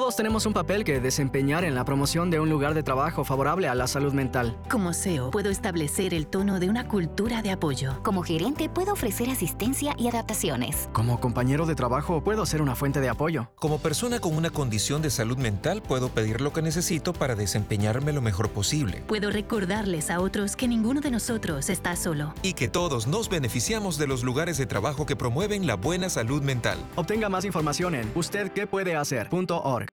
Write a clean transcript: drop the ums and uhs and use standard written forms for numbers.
Todos tenemos un papel que desempeñar en la promoción de un lugar de trabajo favorable a la salud mental. Como CEO, puedo establecer el tono de una cultura de apoyo. Como gerente, puedo ofrecer asistencia y adaptaciones. Como compañero de trabajo, puedo ser una fuente de apoyo. Como persona con una condición de salud mental, puedo pedir lo que necesito para desempeñarme lo mejor posible. Puedo recordarles a otros que ninguno de nosotros está solo. Y que todos nos beneficiamos de los lugares de trabajo que promueven la buena salud mental. Obtenga más información en ustedquepuedehacer.org.